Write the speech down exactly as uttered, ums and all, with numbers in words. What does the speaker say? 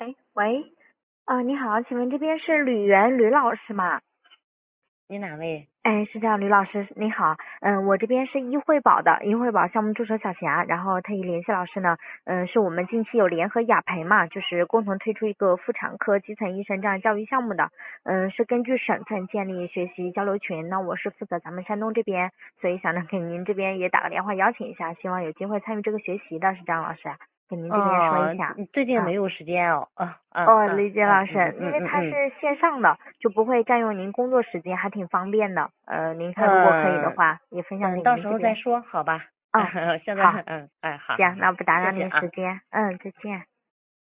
哎，喂，啊、你好，请问这边是吕媛吕老师吗？ 你哪位？ 哎，是这样，吕老师你好，嗯，我这边是易惠宝的，易惠宝项目助手小霞，然后特意联系老师呢，嗯，是我们近期有联合雅培嘛，就是共同推出一个妇产科基层医生这样教育项目的，嗯，是根据省份建立学习交流群，那我是负责咱们山东这边，所以想呢给您这边也打个电话邀请一下，希望有机会参与这个学习的，是这样，老师，给您这边说一哦， 下， 你最近啊。 没有时间哦。啊啊哦， 啊理解老师， 啊嗯因为嗯嗯嗯它是线上的，就不会占用您工作时间，还挺方便的。呃，您看如果可以的嗯话，也分享嗯， 给到时候再您这边。 说，好吧？ 嗯， 现在好， 嗯哎，好好行， 好， 那不打扰您时谢谢啊。 间。嗯，再见。